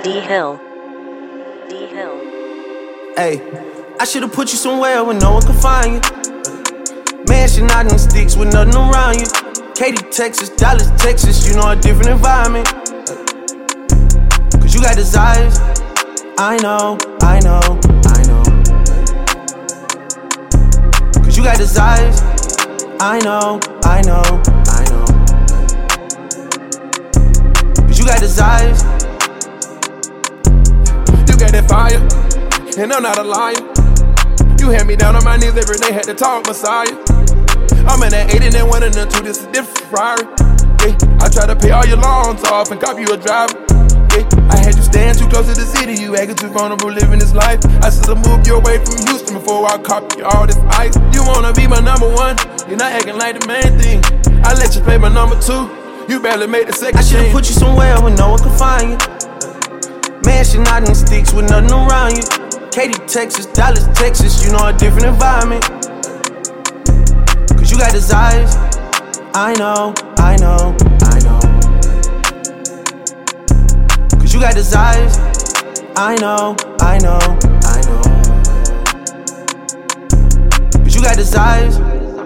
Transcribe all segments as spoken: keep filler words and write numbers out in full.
D-Hill. D-Hill. Hey, I should've put you somewhere where no one could find you. Mansion out in the sticks with nothing around you. Katy, Texas, Dallas, Texas, you know a different environment. Cause you got desires. I know, I know, I know. Cause you got desires. I know, I know, I know. Cause you got desires. You got that fire, and I'm not a liar. You had me down on my knees every day, had to talk Messiah. I'm in that eight and that one and that two, this is different Ferrari. Yeah, I try to pay all your loans off and cop you a driver. Yeah, I had you staying too close to the city, you acting too vulnerable living this life. I should've moved you away from Houston before I cop you all this ice. You wanna be my number one, you're not acting like the main thing. I let you play my number two, you barely made the second. I should've put you somewhere where no one could find you. Mansion out in the sticks with nothing around you. Katy, Texas, Dallas, Texas, you know a different environment. Cause you got desires. I know, I know, I know. Cause you got desires. I know, I know, I know. Cause you got desires.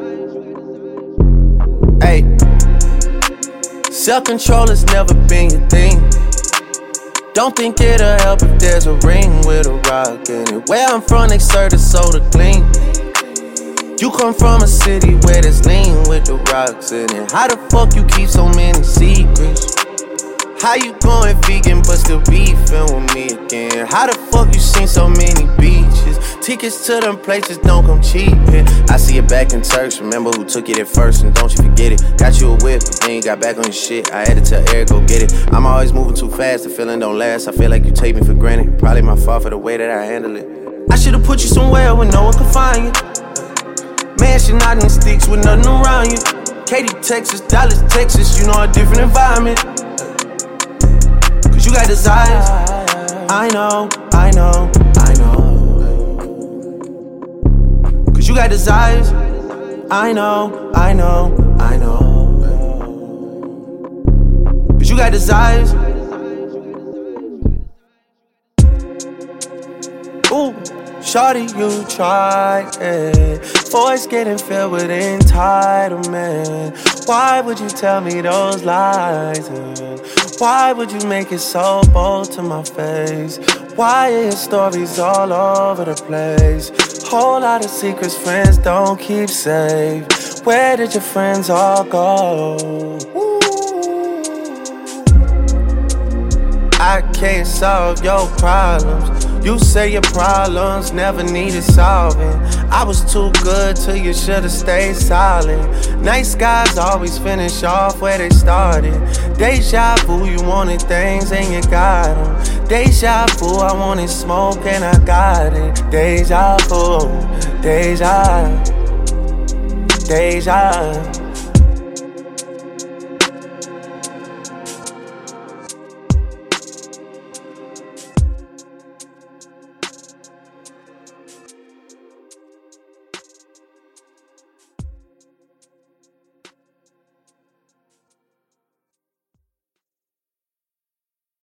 Hey, self-control has never been your thing. Don't think it'll help if there's a ring with a rock in it. Where I'm from, they serve the soda clean. You come from a city where there's lean with the rocks in it. How the fuck you keep so many secrets? How you going vegan but still beefing with me again? How the fuck you seen so many beaches? Tickets to them places don't come cheap here. I see it back in Turks, remember who took it at first and don't you forget it. Got you a whip, but then you got back on your shit. I had to tell Eric, go get it. I'm always moving too fast, the feeling don't last. I feel like you take me for granted, probably my fault for the way that I handle it. I should've put you somewhere where no one could find you. Mansion out in the sticks with nothing around you. Katy, Texas, Dallas, Texas, you know a different environment. Cause you got desires. I know, I know, I know. Cause you got desires. I know, I know, I know. Cause you got desires. Ooh, shawty, you try it. Voice getting filled with entitlement. Why would you tell me those lies? And why would you make it so bold to my face? Why are your stories all over the place? Whole lot of secrets friends don't keep safe. Where did your friends all go? Ooh. I can't solve your problems. You say your problems never needed solving. I was too good till you should've stayed silent. Nice guys always finish off where they started. Deja vu, you wanted things and you got them. Deja vu, I wanted smoke and I got it. Deja vu, deja, deja.